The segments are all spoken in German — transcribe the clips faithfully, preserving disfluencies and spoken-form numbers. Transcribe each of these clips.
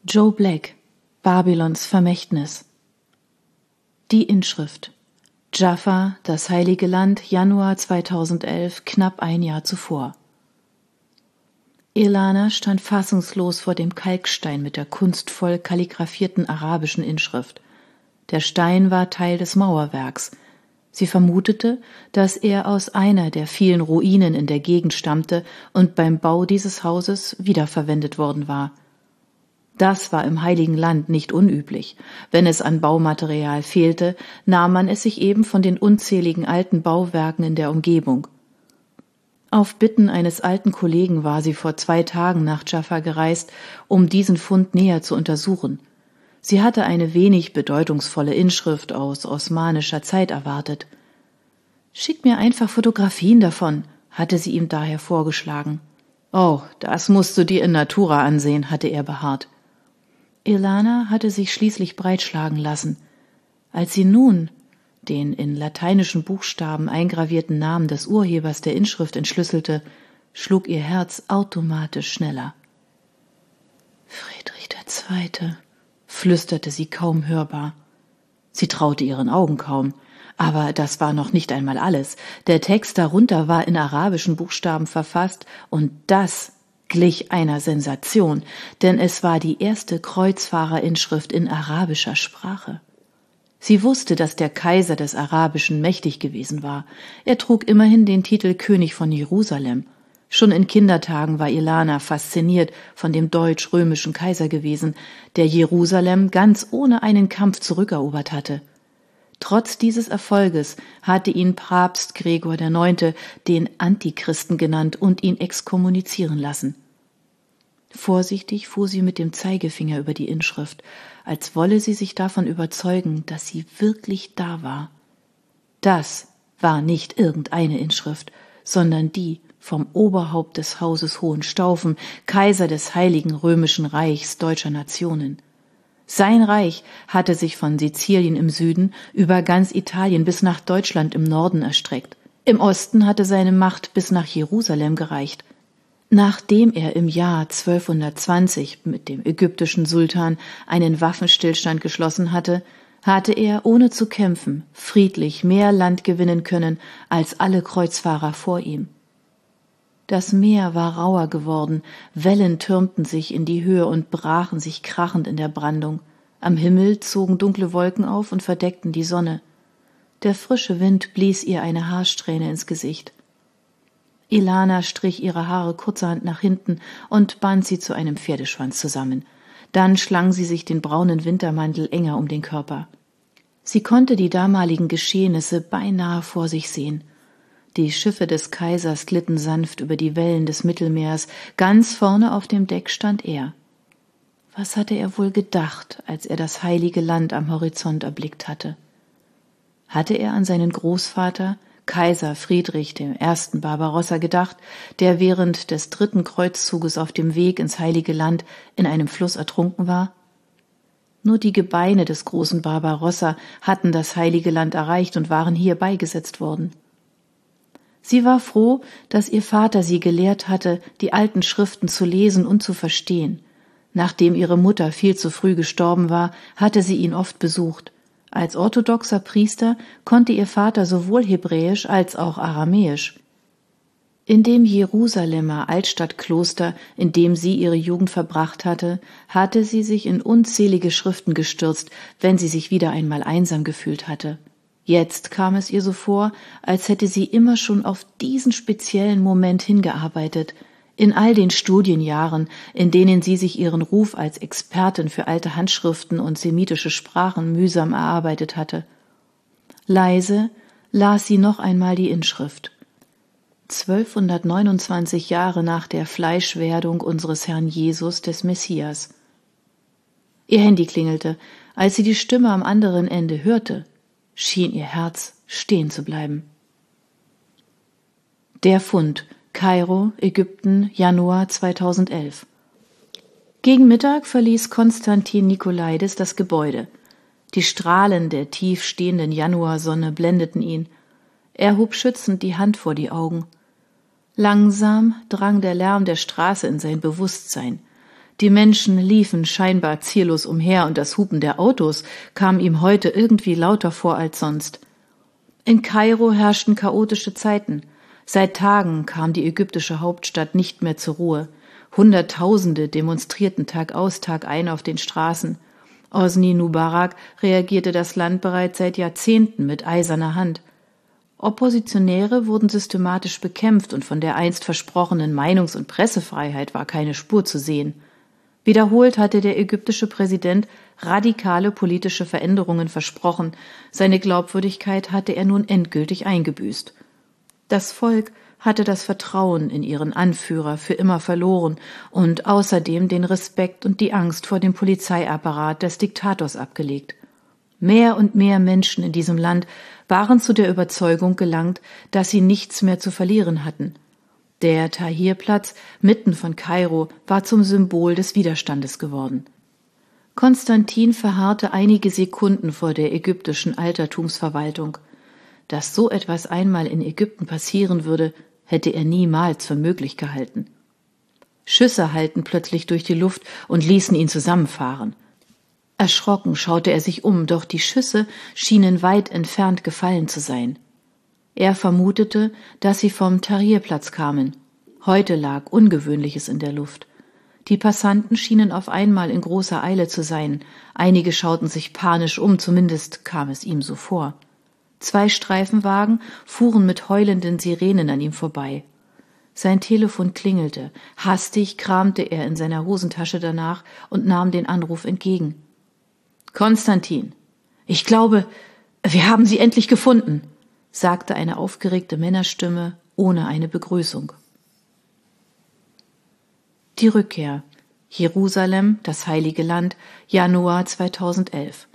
Joe Black, Babylons Vermächtnis. Die Inschrift: Jaffa, das Heilige Land, Januar zweitausendelf, knapp ein Jahr zuvor. Ilana stand fassungslos vor dem Kalkstein mit der kunstvoll kalligraphierten arabischen Inschrift. Der Stein war Teil des Mauerwerks. Sie vermutete, dass er aus einer der vielen Ruinen in der Gegend stammte und beim Bau dieses Hauses wiederverwendet worden war. Das war im Heiligen Land nicht unüblich. Wenn es an Baumaterial fehlte, nahm man es sich eben von den unzähligen alten Bauwerken in der Umgebung. Auf Bitten eines alten Kollegen war sie vor zwei Tagen nach Jaffa gereist, um diesen Fund näher zu untersuchen. Sie hatte eine wenig bedeutungsvolle Inschrift aus osmanischer Zeit erwartet. »Schick mir einfach Fotografien davon«, hatte sie ihm daher vorgeschlagen. »Oh, das musst du dir in Natura ansehen«, hatte er beharrt. Ilana hatte sich schließlich breitschlagen lassen. Als sie nun den in lateinischen Buchstaben eingravierten Namen des Urhebers der Inschrift entschlüsselte, schlug ihr Herz automatisch schneller. »Friedrich der Zweite«, flüsterte sie kaum hörbar. Sie traute ihren Augen kaum. Aber das war noch nicht einmal alles. Der Text darunter war in arabischen Buchstaben verfasst, und das glich einer Sensation, denn es war die erste Kreuzfahrerinschrift in arabischer Sprache. Sie wusste, dass der Kaiser des Arabischen mächtig gewesen war. Er trug immerhin den Titel König von Jerusalem. Schon in Kindertagen war Ilana fasziniert von dem deutsch-römischen Kaiser gewesen, der Jerusalem ganz ohne einen Kampf zurückerobert hatte. Trotz dieses Erfolges hatte ihn Papst Gregor der Neunte den Antichristen genannt und ihn exkommunizieren lassen. Vorsichtig fuhr sie mit dem Zeigefinger über die Inschrift, als wolle sie sich davon überzeugen, dass sie wirklich da war. Das war nicht irgendeine Inschrift, sondern die vom Oberhaupt des Hauses Hohenstaufen, Kaiser des Heiligen Römischen Reichs deutscher Nationen. Sein Reich hatte sich von Sizilien im Süden über ganz Italien bis nach Deutschland im Norden erstreckt. Im Osten hatte seine Macht bis nach Jerusalem gereicht. Nachdem er im Jahr zwölfhundertzwanzig mit dem ägyptischen Sultan einen Waffenstillstand geschlossen hatte, hatte er, ohne zu kämpfen, friedlich mehr Land gewinnen können als alle Kreuzfahrer vor ihm. Das Meer war rauer geworden, Wellen türmten sich in die Höhe und brachen sich krachend in der Brandung. Am Himmel zogen dunkle Wolken auf und verdeckten die Sonne. Der frische Wind blies ihr eine Haarsträhne ins Gesicht. Ilana strich ihre Haare kurzerhand nach hinten und band sie zu einem Pferdeschwanz zusammen. Dann schlang sie sich den braunen Wintermantel enger um den Körper. Sie konnte die damaligen Geschehnisse beinahe vor sich sehen. Die Schiffe des Kaisers glitten sanft über die Wellen des Mittelmeers, ganz vorne auf dem Deck stand er. Was hatte er wohl gedacht, als er das Heilige Land am Horizont erblickt hatte? Hatte er an seinen Großvater, Kaiser Friedrich der Erste Barbarossa, gedacht, der während des dritten Kreuzzuges auf dem Weg ins Heilige Land in einem Fluss ertrunken war? Nur die Gebeine des großen Barbarossa hatten das Heilige Land erreicht und waren hier beigesetzt worden. Sie war froh, dass ihr Vater sie gelehrt hatte, die alten Schriften zu lesen und zu verstehen. Nachdem ihre Mutter viel zu früh gestorben war, hatte sie ihn oft besucht. Als orthodoxer Priester konnte ihr Vater sowohl Hebräisch als auch Aramäisch. In dem Jerusalemer Altstadtkloster, in dem sie ihre Jugend verbracht hatte, hatte sie sich in unzählige Schriften gestürzt, wenn sie sich wieder einmal einsam gefühlt hatte. Jetzt kam es ihr so vor, als hätte sie immer schon auf diesen speziellen Moment hingearbeitet. In all den Studienjahren, in denen sie sich ihren Ruf als Expertin für alte Handschriften und semitische Sprachen mühsam erarbeitet hatte. Leise las sie noch einmal die Inschrift. zwölfhundertneunundzwanzig Jahre nach der Fleischwerdung unseres Herrn Jesus, des Messias. Ihr Handy klingelte. Als sie die Stimme am anderen Ende hörte, schien ihr Herz stehen zu bleiben. Der Fund, Kairo, Ägypten, Januar zweitausendelf. Gegen Mittag verließ Konstantin Nikolaidis das Gebäude. Die Strahlen der tief stehenden Januarsonne blendeten ihn. Er hob schützend die Hand vor die Augen. Langsam drang der Lärm der Straße in sein Bewusstsein. Die Menschen liefen scheinbar ziellos umher und das Hupen der Autos kam ihm heute irgendwie lauter vor als sonst. In Kairo herrschten chaotische Zeiten. Seit Tagen kam die ägyptische Hauptstadt nicht mehr zur Ruhe. Hunderttausende demonstrierten Tag aus, Tag ein auf den Straßen. Hosni Mubarak reagierte das Land bereits seit Jahrzehnten mit eiserner Hand. Oppositionäre wurden systematisch bekämpft und von der einst versprochenen Meinungs- und Pressefreiheit war keine Spur zu sehen. Wiederholt hatte der ägyptische Präsident radikale politische Veränderungen versprochen. Seine Glaubwürdigkeit hatte er nun endgültig eingebüßt. Das Volk hatte das Vertrauen in ihren Anführer für immer verloren und außerdem den Respekt und die Angst vor dem Polizeiapparat des Diktators abgelegt. Mehr und mehr Menschen in diesem Land waren zu der Überzeugung gelangt, dass sie nichts mehr zu verlieren hatten. Der Tahrirplatz mitten von Kairo war zum Symbol des Widerstandes geworden. Konstantin verharrte einige Sekunden vor der ägyptischen Altertumsverwaltung. Dass so etwas einmal in Ägypten passieren würde, hätte er niemals für möglich gehalten. Schüsse hallten plötzlich durch die Luft und ließen ihn zusammenfahren. Erschrocken schaute er sich um, doch die Schüsse schienen weit entfernt gefallen zu sein. Er vermutete, dass sie vom Tahrirplatz kamen. Heute lag Ungewöhnliches in der Luft. Die Passanten schienen auf einmal in großer Eile zu sein. Einige schauten sich panisch um, zumindest kam es ihm so vor. Zwei Streifenwagen fuhren mit heulenden Sirenen an ihm vorbei. Sein Telefon klingelte. Hastig kramte er in seiner Hosentasche danach und nahm den Anruf entgegen. »Konstantin, ich glaube, wir haben sie endlich gefunden«, sagte eine aufgeregte Männerstimme ohne eine Begrüßung. Die Rückkehr. Jerusalem, das Heilige Land, Januar zweitausendelf.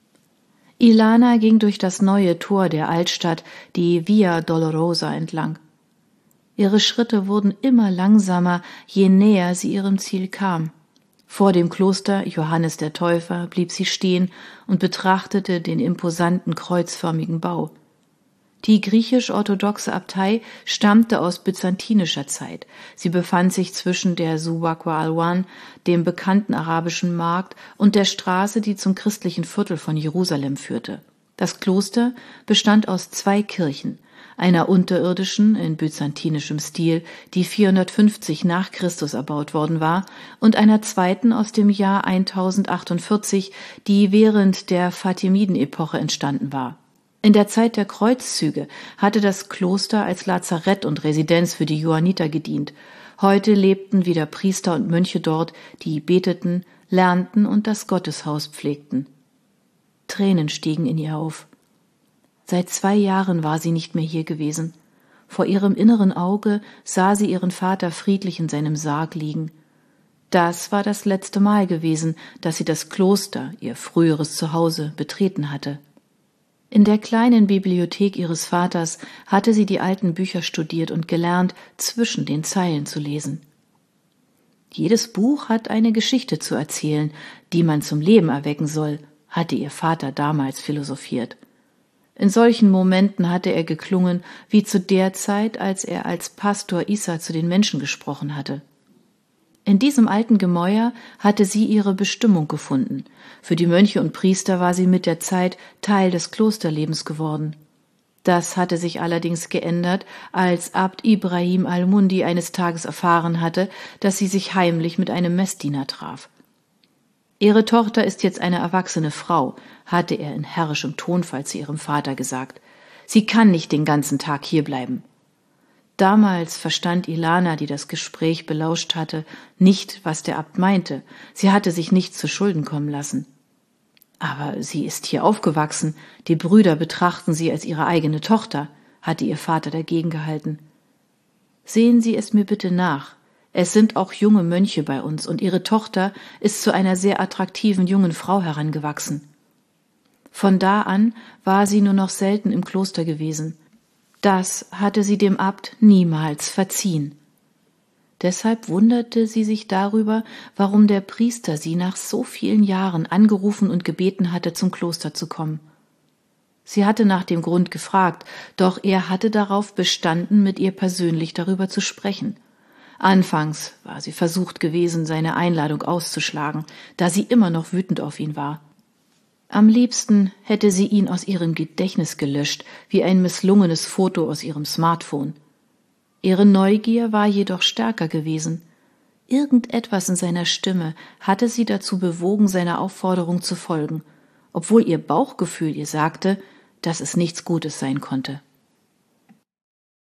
Ilana ging durch das neue Tor der Altstadt, die Via Dolorosa, entlang. Ihre Schritte wurden immer langsamer, je näher sie ihrem Ziel kam. Vor dem Kloster Johannes der Täufer blieb sie stehen und betrachtete den imposanten kreuzförmigen Bau. Die griechisch-orthodoxe Abtei stammte aus byzantinischer Zeit. Sie befand sich zwischen der Subak al-Wan, dem bekannten arabischen Markt, und der Straße, die zum christlichen Viertel von Jerusalem führte. Das Kloster bestand aus zwei Kirchen, einer unterirdischen in byzantinischem Stil, die vierhundertfünfzig nach Christus erbaut worden war, und einer zweiten aus dem Jahr tausendachtachtundvierzig, die während der Fatimiden-Epoche entstanden war. In der Zeit der Kreuzzüge hatte das Kloster als Lazarett und Residenz für die Johanniter gedient. Heute lebten wieder Priester und Mönche dort, die beteten, lernten und das Gotteshaus pflegten. Tränen stiegen in ihr auf. Seit zwei Jahren war sie nicht mehr hier gewesen. Vor ihrem inneren Auge sah sie ihren Vater friedlich in seinem Sarg liegen. Das war das letzte Mal gewesen, dass sie das Kloster, ihr früheres Zuhause, betreten hatte. In der kleinen Bibliothek ihres Vaters hatte sie die alten Bücher studiert und gelernt, zwischen den Zeilen zu lesen. Jedes Buch hat eine Geschichte zu erzählen, die man zum Leben erwecken soll, hatte ihr Vater damals philosophiert. In solchen Momenten hatte er geklungen, wie zu der Zeit, als er als Pastor Isa zu den Menschen gesprochen hatte. In diesem alten Gemäuer hatte sie ihre Bestimmung gefunden. Für die Mönche und Priester war sie mit der Zeit Teil des Klosterlebens geworden. Das hatte sich allerdings geändert, als Abt Ibrahim al-Mundi eines Tages erfahren hatte, dass sie sich heimlich mit einem Messdiener traf. »Ihre Tochter ist jetzt eine erwachsene Frau«, hatte er in herrischem Tonfall zu ihrem Vater gesagt. »Sie kann nicht den ganzen Tag hierbleiben.« Damals verstand Ilana, die das Gespräch belauscht hatte, nicht, was der Abt meinte. Sie hatte sich nichts zu Schulden kommen lassen. »Aber sie ist hier aufgewachsen. Die Brüder betrachten sie als ihre eigene Tochter«, hatte ihr Vater dagegen gehalten. »Sehen Sie es mir bitte nach. Es sind auch junge Mönche bei uns, und ihre Tochter ist zu einer sehr attraktiven jungen Frau herangewachsen.« Von da an war sie nur noch selten im Kloster gewesen. Das hatte sie dem Abt niemals verziehen. Deshalb wunderte sie sich darüber, warum der Priester sie nach so vielen Jahren angerufen und gebeten hatte, zum Kloster zu kommen. Sie hatte nach dem Grund gefragt, doch er hatte darauf bestanden, mit ihr persönlich darüber zu sprechen. Anfangs war sie versucht gewesen, seine Einladung auszuschlagen, da sie immer noch wütend auf ihn war. Am liebsten hätte sie ihn aus ihrem Gedächtnis gelöscht, wie ein misslungenes Foto aus ihrem Smartphone. Ihre Neugier war jedoch stärker gewesen. Irgendetwas in seiner Stimme hatte sie dazu bewogen, seiner Aufforderung zu folgen, obwohl ihr Bauchgefühl ihr sagte, dass es nichts Gutes sein konnte.